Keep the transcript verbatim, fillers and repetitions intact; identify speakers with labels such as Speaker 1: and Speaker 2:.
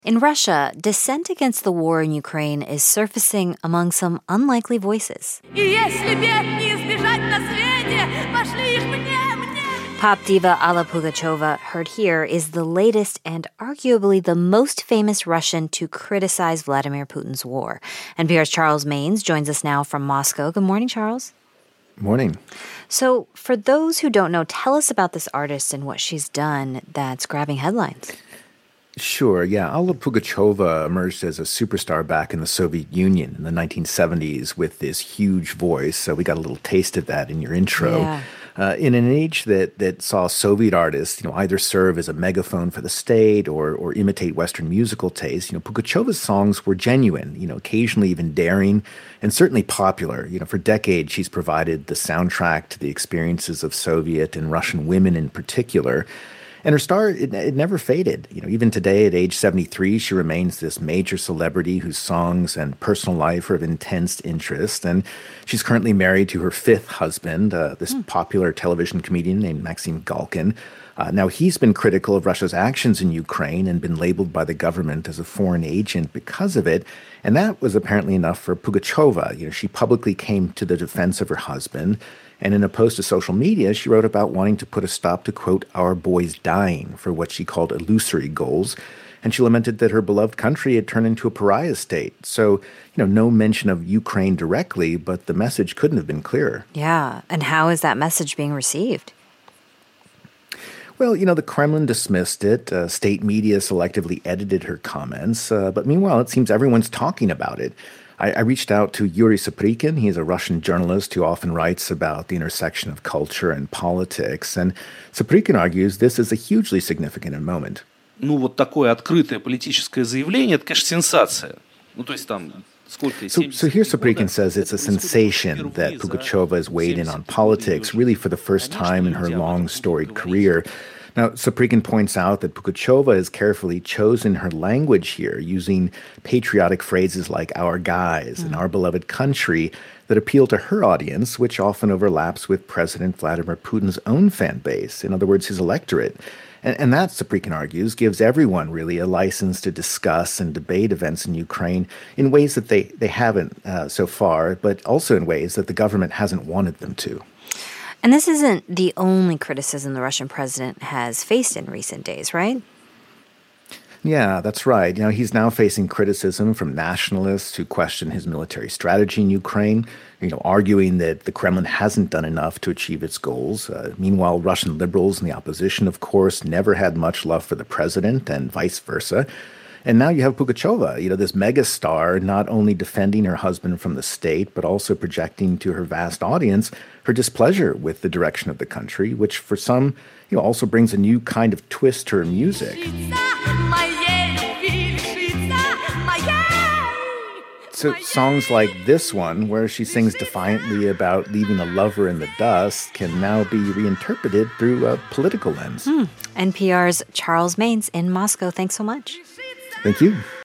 Speaker 1: In Russia, dissent against the war in Ukraine is surfacing among some unlikely voices. Pop diva Alla Pugacheva, heard here, is the latest and arguably the most famous Russian to criticize Vladimir Putin's war. N P R's Charles Maynes joins us now from Moscow. Good morning, Charles.
Speaker 2: Morning.
Speaker 1: So, for those who don't know, tell us about this artist and what she's done that's grabbing headlines.
Speaker 2: Sure, yeah. Alla Pugacheva emerged as a superstar back in the Soviet Union in the nineteen seventies with this huge voice. So we got a little taste of that in your intro.
Speaker 1: Yeah.
Speaker 2: Uh, in an age that that saw Soviet artists, you know, either serve as a megaphone for the state or or imitate Western musical taste, you know, Pugacheva's songs were genuine, you know, occasionally even daring, and certainly popular. You know, for decades, she's provided the soundtrack to the experiences of Soviet and Russian women in particular. And her star, it, it never faded. You know, even today at age seventy-three, she remains this major celebrity whose songs and personal life are of intense interest. And she's currently married to her fifth husband, uh, this mm. popular television comedian named Maxim Galkin. Uh, now, he's been critical of Russia's actions in Ukraine and been labeled by the government as a foreign agent because of it. And that was apparently enough for Pugacheva. You know, she publicly came to the defense of her husband. And in a post to social media, she wrote about wanting to put a stop to, quote, our boys dying for what she called illusory goals. And she lamented that her beloved country had turned into a pariah state. So, you know, no mention of Ukraine directly, but the message couldn't have been clearer.
Speaker 1: Yeah. And how is that message being received?
Speaker 2: Well, you know, the Kremlin dismissed it. Uh, state media selectively edited her comments. Uh, but meanwhile, it seems everyone's talking about it. I, I reached out to Yuri Saprikin. He's a Russian journalist who often writes about the intersection of culture and politics. And Saprikin argues this is a hugely significant moment.
Speaker 3: Ну, вот такое открытое политическое заявление, это, конечно, сенсация. Ну, то есть там...
Speaker 2: So, so here Saprikin says it's a sensation that Pugacheva has weighed in on politics, really for the first time in her long, storied career. Now, Saprikin points out that Pugacheva has carefully chosen her language here, using patriotic phrases like our guys mm. and our beloved country that appeal to her audience, which often overlaps with President Vladimir Putin's own fan base, in other words, his electorate. And, and that, Saprikin argues, gives everyone really a license to discuss and debate events in Ukraine in ways that they, they haven't uh, so far, but also in ways that the government hasn't wanted them to.
Speaker 1: And this isn't the only criticism the Russian president has faced in recent days, right?
Speaker 2: Yeah, that's right. You know, he's now facing criticism from nationalists who question his military strategy in Ukraine, you know, arguing that the Kremlin hasn't done enough to achieve its goals. Uh, meanwhile, Russian liberals in the opposition, of course, never had much love for the president and vice versa. And now you have Pugacheva, you know, this megastar, not only defending her husband from the state, but also projecting to her vast audience her displeasure with the direction of the country, which for some, you know, also brings a new kind of twist to her music. So songs like this one, where she sings defiantly about leaving a lover in the dust, can now be reinterpreted through a political lens.
Speaker 1: Hmm. N P R's Charles Maynes in Moscow. Thanks so much.
Speaker 2: Thank you.